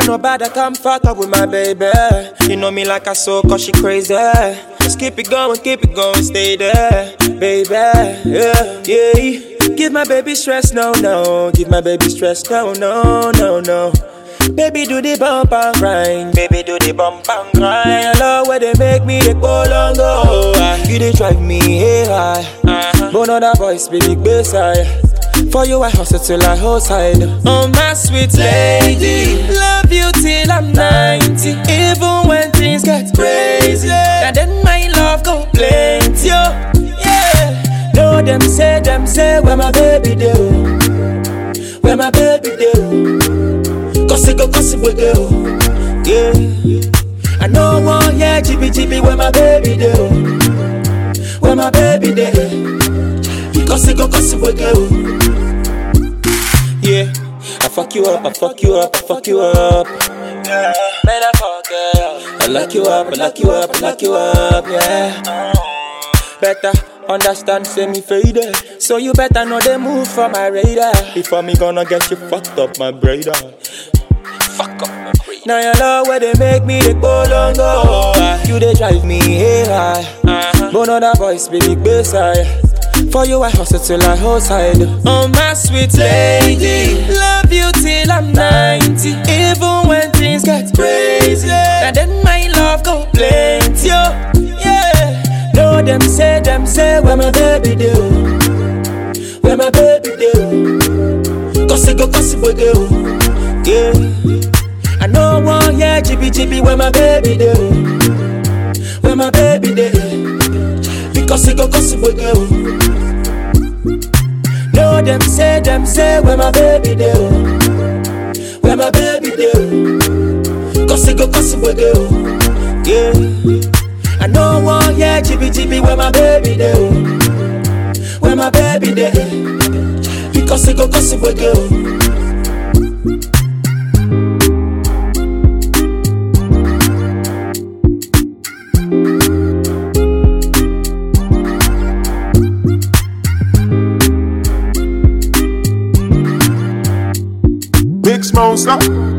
want nobody come fuck up with my baby. You know me like a soul, cause she crazy. Just keep it going, stay there, baby. Yeah, yeah. Give my baby stress, no, no. Give my baby stress, no, no, no, no. Baby, do the bump and grind. Baby, do the bump and grind. I love where they make me they go long go. You they drive me high. But other boys be big bass high. For you I hustle till I outside. Oh my sweet lady, love you till I'm 90. Even when things get crazy, and then my love go plenty. Yeah. No them say where my baby do, where my baby do. Gossip we go, yeah. I know one, yeah, GB, where my baby do, where my baby do. Gossip we go, yeah. I fuck you up, yeah. Man, I fuck you up. I lock you up, yeah. Better understand, say me faded. So you better know the move for my radar. Before me gonna get you fucked up, my brother. Fuck up my brain. Now you love where they make me they go long go. You they drive me high. But other boys be big bass high. For you I hustle till I outside. Oh my sweet lady, love you till I'm 90. Even when things get crazy, and then my love go plenty. Yeah. No them say where my baby do, where my baby do. Gossip we go. Yeah, I know one, yeah, GB, where my baby do, where my baby do. Because it go gossip we go. No them say where my baby do, where my baby do. Cause it go gossip we go. Yeah, I know one, yeah, GB, where my baby do, where my baby do. Because it go gossip we go. Big Smoke, stop.